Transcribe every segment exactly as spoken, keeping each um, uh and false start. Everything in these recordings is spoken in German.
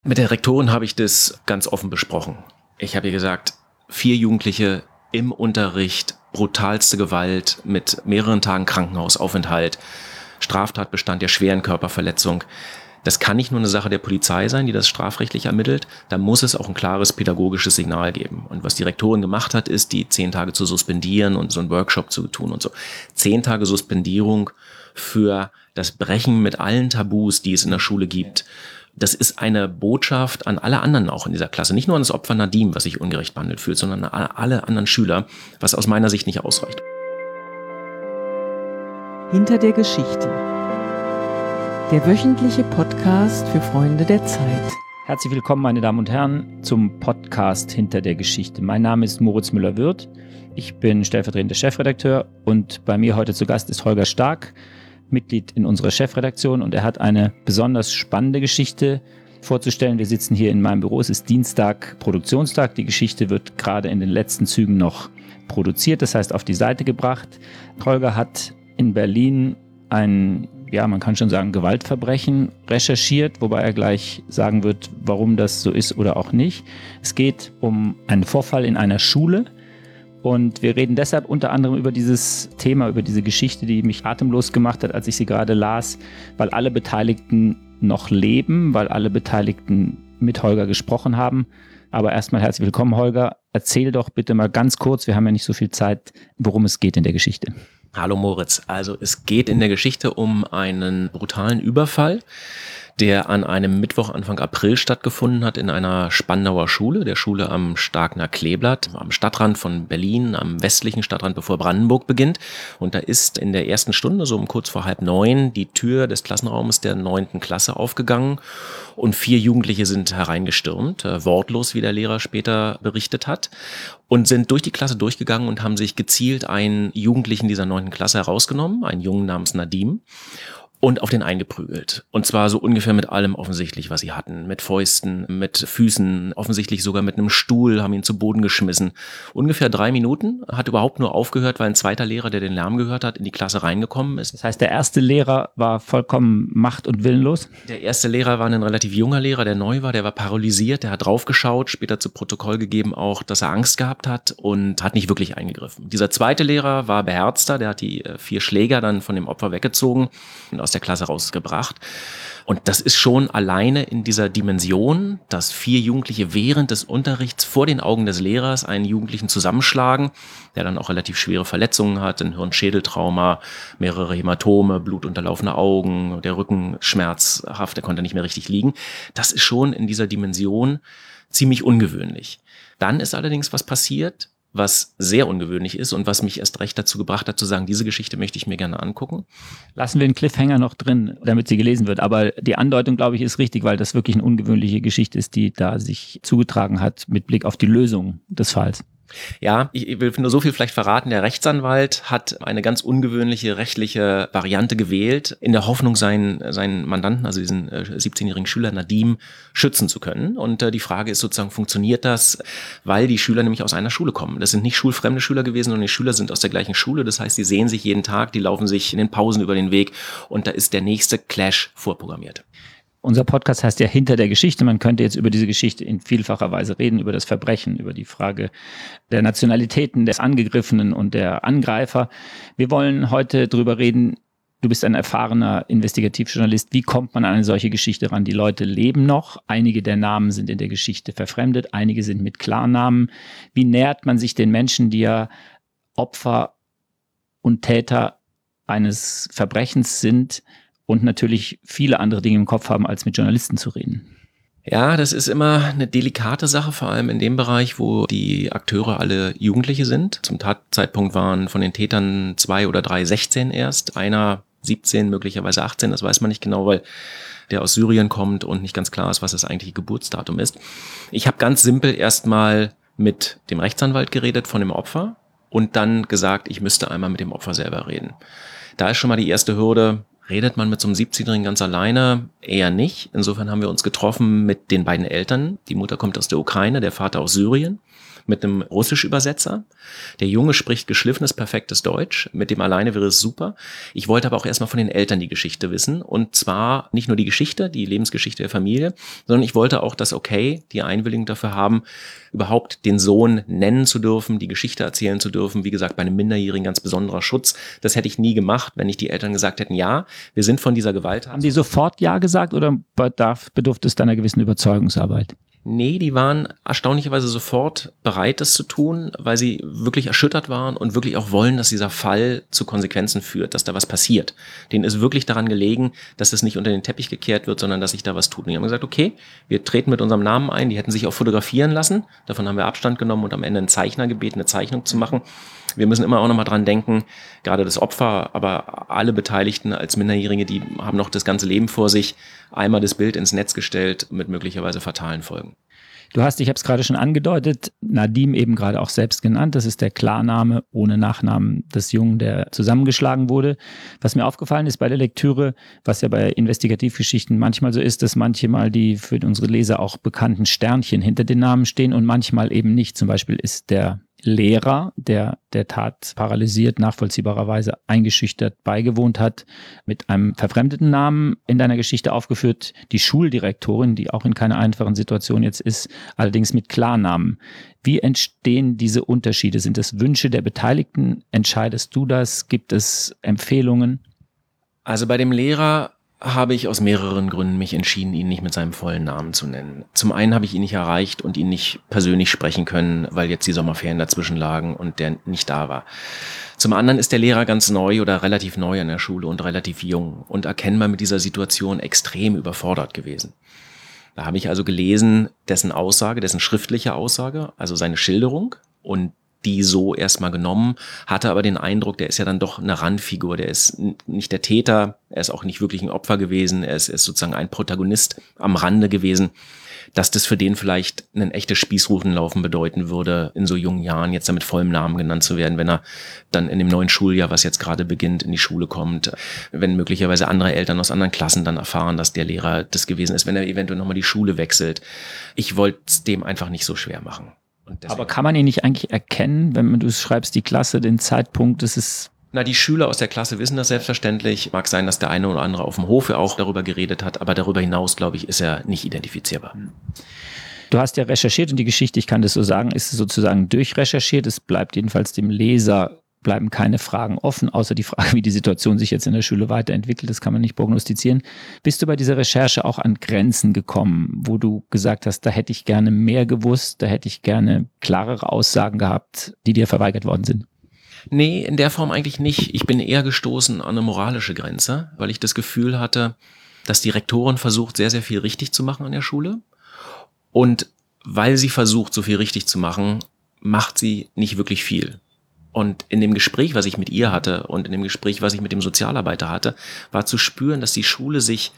Mit der Rektorin habe ich das ganz offen besprochen. Ich habe ihr gesagt, vier Jugendliche im Unterricht, brutalste Gewalt mit mehreren Tagen Krankenhausaufenthalt, Straftatbestand der schweren Körperverletzung. Das kann nicht nur eine Sache der Polizei sein, die das strafrechtlich ermittelt. Da muss es auch ein klares pädagogisches Signal geben. Und was die Rektorin gemacht hat, ist, die zehn Tage zu suspendieren und so einen Workshop zu tun und so. Zehn Tage Suspendierung für das Brechen mit allen Tabus, die es in der Schule gibt. Das ist eine Botschaft an alle anderen auch in dieser Klasse. Nicht nur an das Opfer Nadim, was sich ungerecht behandelt fühlt, sondern an alle anderen Schüler, was aus meiner Sicht nicht ausreicht. Hinter der Geschichte. Der wöchentliche Podcast für Freunde der Zeit. Herzlich willkommen, meine Damen und Herren, zum Podcast Hinter der Geschichte. Mein Name ist Moritz Müller-Wirth. Ich bin stellvertretender Chefredakteur und bei mir heute zu Gast ist Holger Stark, Mitglied in unserer Chefredaktion, und er hat eine besonders spannende Geschichte vorzustellen. Wir sitzen hier in meinem Büro, es ist Dienstag, Produktionstag. Die Geschichte wird gerade in den letzten Zügen noch produziert, das heißt auf die Seite gebracht. Holger hat in Berlin ein, ja, man kann schon sagen, Gewaltverbrechen recherchiert, wobei er gleich sagen wird, warum das so ist oder auch nicht. Es geht um einen Vorfall in einer Schule. Und wir reden deshalb unter anderem über dieses Thema, über diese Geschichte, die mich atemlos gemacht hat, als ich sie gerade las, weil alle Beteiligten noch leben, weil alle Beteiligten mit Holger gesprochen haben. Aber erstmal herzlich willkommen, Holger. Erzähl doch bitte mal ganz kurz, wir haben ja nicht so viel Zeit, worum es geht in der Geschichte. Hallo Moritz, also es geht in der Geschichte um einen brutalen Überfall, der an einem Mittwoch Anfang April stattgefunden hat in einer Spandauer Schule, der Schule am Starkner Kleeblatt, am Stadtrand von Berlin, am westlichen Stadtrand, bevor Brandenburg beginnt. Und da ist in der ersten Stunde, so um kurz vor halb neun, die Tür des Klassenraumes der neunten Klasse aufgegangen und vier Jugendliche sind hereingestürmt, äh, wortlos, wie der Lehrer später berichtet hat, und sind durch die Klasse durchgegangen und haben sich gezielt einen Jugendlichen dieser neunten Klasse herausgenommen, einen Jungen namens Nadim, und auf den eingeprügelt. Und zwar so ungefähr mit allem offensichtlich, was sie hatten. Mit Fäusten, mit Füßen, offensichtlich sogar mit einem Stuhl, haben ihn zu Boden geschmissen. Ungefähr drei Minuten, hat überhaupt nur aufgehört, weil ein zweiter Lehrer, der den Lärm gehört hat, in die Klasse reingekommen ist. Das heißt, der erste Lehrer war vollkommen macht- und willenlos? Der erste Lehrer war ein relativ junger Lehrer, der neu war, der war paralysiert, der hat draufgeschaut, später zu Protokoll gegeben auch, dass er Angst gehabt hat und hat nicht wirklich eingegriffen. Dieser zweite Lehrer war beherzter, der hat die vier Schläger dann von dem Opfer weggezogen und aus der Klasse rausgebracht. Und das ist schon alleine in dieser Dimension, dass vier Jugendliche während des Unterrichts vor den Augen des Lehrers einen Jugendlichen zusammenschlagen, der dann auch relativ schwere Verletzungen hat, ein Hirnschädeltrauma, mehrere Hämatome, blutunterlaufene Augen, der Rücken schmerzhaft, der konnte nicht mehr richtig liegen. Das ist schon in dieser Dimension ziemlich ungewöhnlich. Dann ist allerdings was passiert, was sehr ungewöhnlich ist und was mich erst recht dazu gebracht hat, zu sagen, diese Geschichte möchte ich mir gerne angucken. Lassen wir den Cliffhanger noch drin, damit sie gelesen wird. Aber die Andeutung, glaube ich, ist richtig, weil das wirklich eine ungewöhnliche Geschichte ist, die da sich zugetragen hat mit Blick auf die Lösung des Falls. Ja, ich will nur so viel vielleicht verraten. Der Rechtsanwalt hat eine ganz ungewöhnliche rechtliche Variante gewählt, in der Hoffnung, seinen, seinen Mandanten, also diesen äh, siebzehnjährigen Schüler Nadim, schützen zu können. Und äh, die Frage ist sozusagen, funktioniert das, weil die Schüler nämlich aus einer Schule kommen. Das sind nicht schulfremde Schüler gewesen, sondern die Schüler sind aus der gleichen Schule. Das heißt, die sehen sich jeden Tag, die laufen sich in den Pausen über den Weg und da ist der nächste Clash vorprogrammiert. Unser Podcast heißt ja Hinter der Geschichte. Man könnte jetzt über diese Geschichte in vielfacher Weise reden, über das Verbrechen, über die Frage der Nationalitäten des Angegriffenen und der Angreifer. Wir wollen heute drüber reden. Du bist ein erfahrener Investigativjournalist. Wie kommt man an eine solche Geschichte ran? Die Leute leben noch. Einige der Namen sind in der Geschichte verfremdet. Einige sind mit Klarnamen. Wie nähert man sich den Menschen, die ja Opfer und Täter eines Verbrechens sind und natürlich viele andere Dinge im Kopf haben, als mit Journalisten zu reden? Ja, das ist immer eine delikate Sache, vor allem in dem Bereich, wo die Akteure alle Jugendliche sind. Zum Tatzeitpunkt waren von den Tätern zwei oder drei sechzehn erst, einer siebzehn, möglicherweise achtzehn, das weiß man nicht genau, weil der aus Syrien kommt und nicht ganz klar ist, was das eigentliche Geburtsdatum ist. Ich habe ganz simpel erstmal mit dem Rechtsanwalt geredet von dem Opfer und dann gesagt, ich müsste einmal mit dem Opfer selber reden. Da ist schon mal die erste Hürde. Redet man mit so einem siebzehnjährigen ganz alleine? Eher nicht. Insofern haben wir uns getroffen mit den beiden Eltern. Die Mutter kommt aus der Ukraine, der Vater aus Syrien. mit einem Russisch-Übersetzer. Der Junge spricht geschliffenes, perfektes Deutsch. Mit dem alleine wäre es super. Ich wollte aber auch erstmal von den Eltern die Geschichte wissen. Und zwar nicht nur die Geschichte, die Lebensgeschichte der Familie, sondern ich wollte auch das Okay, die Einwilligung dafür haben, überhaupt den Sohn nennen zu dürfen, die Geschichte erzählen zu dürfen. Wie gesagt, bei einem Minderjährigen ganz besonderer Schutz. Das hätte ich nie gemacht, wenn nicht die Eltern gesagt hätten, ja, wir sind von dieser Gewalt. Haben die sofort Ja gesagt oder bedarf, bedurfte es einer gewissen Überzeugungsarbeit? Nee, die waren erstaunlicherweise sofort bereit, das zu tun, weil sie wirklich erschüttert waren und wirklich auch wollen, dass dieser Fall zu Konsequenzen führt, dass da was passiert. Denen ist wirklich daran gelegen, dass es nicht unter den Teppich gekehrt wird, sondern dass sich da was tut. Und die haben gesagt, okay, wir treten mit unserem Namen ein. Die hätten sich auch fotografieren lassen. Davon haben wir Abstand genommen und am Ende einen Zeichner gebeten, eine Zeichnung zu machen. Wir müssen immer auch nochmal dran denken, gerade das Opfer, aber alle Beteiligten als Minderjährige, die haben noch das ganze Leben vor sich, einmal das Bild ins Netz gestellt mit möglicherweise fatalen Folgen. Du hast, ich habe es gerade schon angedeutet, Nadim eben gerade auch selbst genannt. Das ist der Klarname ohne Nachnamen des Jungen, der zusammengeschlagen wurde. Was mir aufgefallen ist bei der Lektüre, was ja bei Investigativgeschichten manchmal so ist, dass manchmal die für unsere Leser auch bekannten Sternchen hinter den Namen stehen und manchmal eben nicht. Zum Beispiel ist der Lehrer, der der Tat paralysiert, nachvollziehbarerweise eingeschüchtert beigewohnt hat, mit einem verfremdeten Namen in deiner Geschichte aufgeführt. Die Schuldirektorin, die auch in keiner einfachen Situation jetzt ist, allerdings mit Klarnamen. Wie entstehen diese Unterschiede? Sind es Wünsche der Beteiligten? Entscheidest du das? Gibt es Empfehlungen? Also bei dem Lehrer habe ich aus mehreren Gründen mich entschieden, ihn nicht mit seinem vollen Namen zu nennen. Zum einen habe ich ihn nicht erreicht und ihn nicht persönlich sprechen können, weil jetzt die Sommerferien dazwischen lagen und der nicht da war. Zum anderen ist der Lehrer ganz neu oder relativ neu an der Schule und relativ jung und erkennbar mit dieser Situation extrem überfordert gewesen. Da habe ich also gelesen, dessen Aussage, dessen schriftliche Aussage, also seine Schilderung, und die so erstmal genommen, hatte aber den Eindruck, der ist ja dann doch eine Randfigur, der ist nicht der Täter, er ist auch nicht wirklich ein Opfer gewesen, er ist, er ist sozusagen ein Protagonist am Rande gewesen, dass das für den vielleicht ein echtes Spießrutenlaufen bedeuten würde, in so jungen Jahren jetzt damit vollem Namen genannt zu werden, wenn er dann in dem neuen Schuljahr, was jetzt gerade beginnt, in die Schule kommt, wenn möglicherweise andere Eltern aus anderen Klassen dann erfahren, dass der Lehrer das gewesen ist, wenn er eventuell nochmal die Schule wechselt. Ich wollte es dem einfach nicht so schwer machen. Aber kann man ihn nicht eigentlich erkennen, wenn du schreibst, die Klasse, den Zeitpunkt, das ist... Na, die Schüler aus der Klasse wissen das selbstverständlich. Mag sein, dass der eine oder andere auf dem Hofe auch darüber geredet hat, aber darüber hinaus, glaube ich, ist er nicht identifizierbar. Du hast ja recherchiert und die Geschichte, ich kann das so sagen, ist sozusagen durchrecherchiert. Es bleibt jedenfalls dem Leser, bleiben keine Fragen offen, außer die Frage, wie die Situation sich jetzt in der Schule weiterentwickelt. Das kann man nicht prognostizieren. Bist du bei dieser Recherche auch an Grenzen gekommen, wo du gesagt hast, da hätte ich gerne mehr gewusst, da hätte ich gerne klarere Aussagen gehabt, die dir verweigert worden sind? Nee, in der Form eigentlich nicht. Ich bin eher gestoßen an eine moralische Grenze, weil ich das Gefühl hatte, dass die Rektorin versucht, sehr, sehr viel richtig zu machen an der Schule. Und weil sie versucht, so viel richtig zu machen, macht sie nicht wirklich viel. Und in dem Gespräch, was ich mit ihr hatte und in dem Gespräch, was ich mit dem Sozialarbeiter hatte, war zu spüren, dass die Schule sich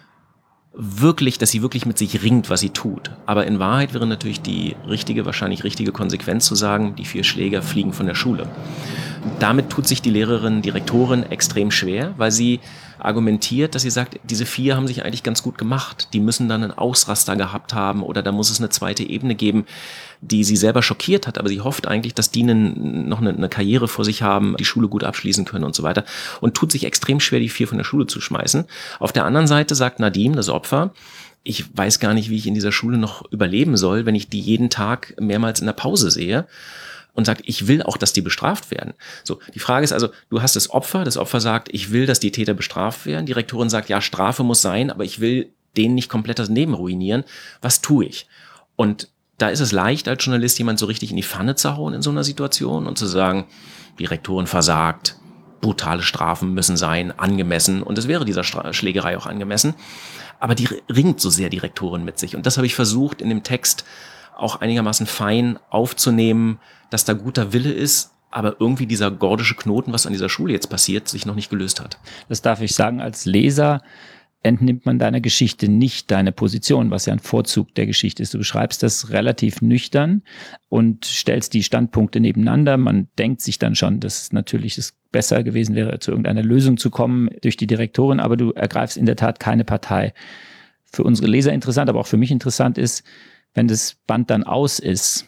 wirklich, dass sie wirklich mit sich ringt, was sie tut. Aber in Wahrheit wäre natürlich die richtige, wahrscheinlich richtige Konsequenz zu sagen, die vier Schläger fliegen von der Schule. Damit tut sich die Lehrerin, die Rektorin extrem schwer, weil sie argumentiert, dass sie sagt, diese vier haben sich eigentlich ganz gut gemacht. Die müssen dann einen Ausraster gehabt haben oder da muss es eine zweite Ebene geben, die sie selber schockiert hat. Aber sie hofft eigentlich, dass die einen, noch eine, eine Karriere vor sich haben, die Schule gut abschließen können und so weiter. Und tut sich extrem schwer, die vier von der Schule zu schmeißen. Auf der anderen Seite sagt Nadim, das Opfer, ich weiß gar nicht, wie ich in dieser Schule noch überleben soll, wenn ich die jeden Tag mehrmals in der Pause sehe. Und sagt, ich will auch, dass die bestraft werden. So, die Frage ist also, du hast das Opfer, das Opfer sagt, ich will, dass die Täter bestraft werden. Die Rektorin sagt, ja, Strafe muss sein, aber ich will denen nicht komplett das Leben ruinieren. Was tue ich? Und da ist es leicht, als Journalist jemand so richtig in die Pfanne zu hauen in so einer Situation und zu sagen, die Rektorin versagt, brutale Strafen müssen sein, angemessen. Und es wäre dieser Stra- Schlägerei auch angemessen. Aber die ringt so sehr die Rektorin mit sich. Und das habe ich versucht, in dem Text auch einigermaßen fein aufzunehmen, dass da guter Wille ist, aber irgendwie dieser gordische Knoten, was an dieser Schule jetzt passiert, sich noch nicht gelöst hat. Das darf ich sagen, als Leser entnimmt man deiner Geschichte nicht deine Position, was ja ein Vorzug der Geschichte ist. Du beschreibst das relativ nüchtern und stellst die Standpunkte nebeneinander. Man denkt sich dann schon, dass natürlich es besser gewesen wäre, zu irgendeiner Lösung zu kommen durch die Direktorin, aber du ergreifst in der Tat keine Partei. Für unsere Leser interessant, aber auch für mich interessant ist, wenn das Band dann aus ist,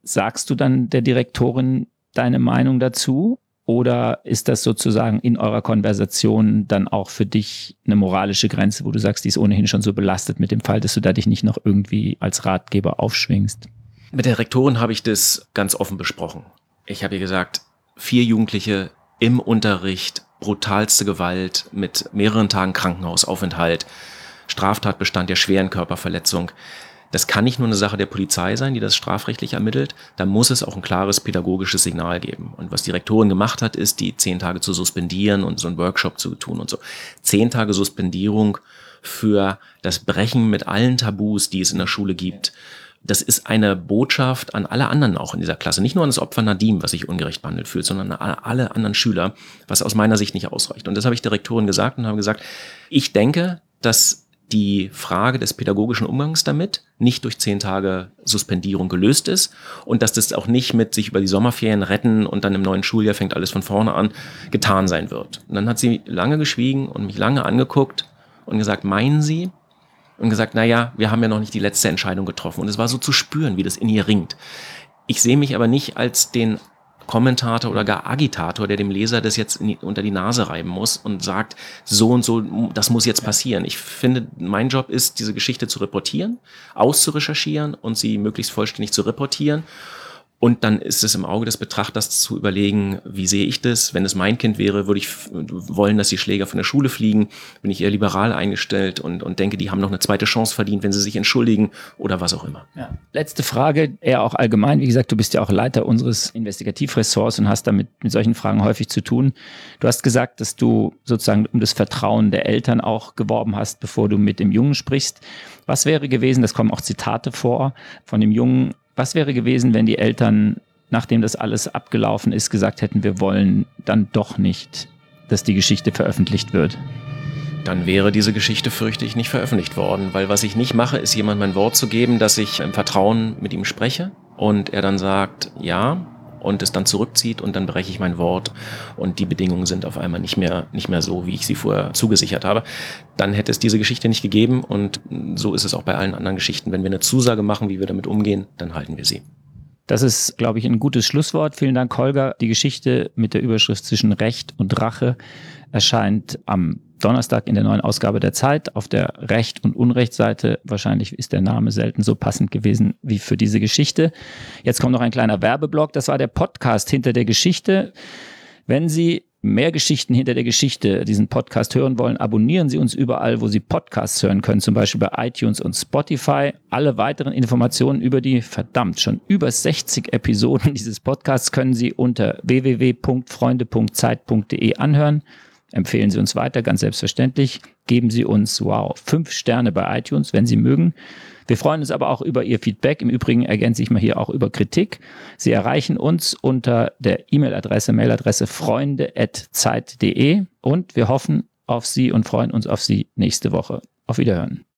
Sagst du dann der Direktorin deine Meinung dazu? Oder ist das sozusagen in eurer Konversation dann auch für dich eine moralische Grenze, wo du sagst, die ist ohnehin schon so belastet mit dem Fall, dass du da dich nicht noch irgendwie als Ratgeber aufschwingst? Mit der Rektorin habe ich das ganz offen besprochen. Ich habe ihr gesagt, vier Jugendliche im Unterricht, brutalste Gewalt mit mehreren Tagen Krankenhausaufenthalt, Straftatbestand der schweren Körperverletzung. Das kann nicht nur eine Sache der Polizei sein, die das strafrechtlich ermittelt. Da muss es auch ein klares pädagogisches Signal geben. Und was die Rektorin gemacht hat, ist, die zehn Tage zu suspendieren und so einen Workshop zu tun und so. Zehn Tage Suspendierung für das Brechen mit allen Tabus, die es in der Schule gibt. Das ist eine Botschaft an alle anderen auch in dieser Klasse. Nicht nur an das Opfer Nadim, was sich ungerecht behandelt fühlt, sondern an alle anderen Schüler, was aus meiner Sicht nicht ausreicht. Und das habe ich der Rektorin gesagt und habe gesagt, ich denke, dass die Frage des pädagogischen Umgangs damit nicht durch zehn Tage Suspendierung gelöst ist und dass das auch nicht mit sich über die Sommerferien retten und dann im neuen Schuljahr fängt alles von vorne an getan sein wird. Und dann hat sie lange geschwiegen und mich lange angeguckt und gesagt, meinen Sie? Und gesagt, naja, wir haben ja noch nicht die letzte Entscheidung getroffen. Und es war so zu spüren, wie das in ihr ringt. Ich sehe mich aber nicht als den Kommentator oder gar Agitator, der dem Leser das jetzt in die, unter die Nase reiben muss und sagt, so und so, das muss jetzt passieren. Ich finde, mein Job ist, diese Geschichte zu reportieren, auszurecherchieren und sie möglichst vollständig zu reportieren. Und dann ist es im Auge des Betrachters zu überlegen, wie sehe ich das? Wenn es mein Kind wäre, würde ich wollen, dass die Schläger von der Schule fliegen. Bin ich eher liberal eingestellt und, und denke, die haben noch eine zweite Chance verdient, wenn sie sich entschuldigen oder was auch immer. Ja. Letzte Frage, eher auch allgemein. Wie gesagt, du bist ja auch Leiter unseres Investigativressorts und hast damit mit solchen Fragen häufig zu tun. Du hast gesagt, dass du sozusagen um das Vertrauen der Eltern auch geworben hast, bevor du mit dem Jungen sprichst. Was wäre gewesen, das kommen auch Zitate vor von dem Jungen, was wäre gewesen, wenn die Eltern, nachdem das alles abgelaufen ist, gesagt hätten, wir wollen dann doch nicht, dass die Geschichte veröffentlicht wird? Dann wäre diese Geschichte, fürchte ich, nicht veröffentlicht worden. Weil was ich nicht mache, ist jemand mein Wort zu geben, dass ich im Vertrauen mit ihm spreche und er dann sagt, ja, und es dann zurückzieht und dann breche ich mein Wort und die Bedingungen sind auf einmal nicht mehr, nicht mehr so, wie ich sie vorher zugesichert habe. Dann hätte es diese Geschichte nicht gegeben und so ist es auch bei allen anderen Geschichten. Wenn wir eine Zusage machen, wie wir damit umgehen, dann halten wir sie. Das ist, glaube ich, ein gutes Schlusswort. Vielen Dank, Holger. Die Geschichte mit der Überschrift zwischen Recht und Rache erscheint am Donnerstag in der neuen Ausgabe der Zeit. Auf der Recht- und Unrechtsseite, wahrscheinlich ist der Name selten so passend gewesen wie für diese Geschichte. Jetzt kommt noch ein kleiner Werbeblock. Das war der Podcast hinter der Geschichte. Wenn Sie mehr Geschichten hinter der Geschichte diesen Podcast hören wollen, abonnieren Sie uns überall, wo Sie Podcasts hören können, zum Beispiel bei iTunes und Spotify. Alle weiteren Informationen über die, verdammt, schon über sechzig Episoden dieses Podcasts können Sie unter w w w punkt freunde punkt zeit punkt de anhören. Empfehlen Sie uns weiter, ganz selbstverständlich. Geben Sie uns, wow, fünf Sterne bei iTunes, wenn Sie mögen. Wir freuen uns aber auch über Ihr Feedback. Im Übrigen ergänze ich mal hier auch über Kritik. Sie erreichen uns unter der E-Mail-Adresse, Mailadresse freunde punkt zeit punkt de und wir hoffen auf Sie und freuen uns auf Sie nächste Woche. Auf Wiederhören.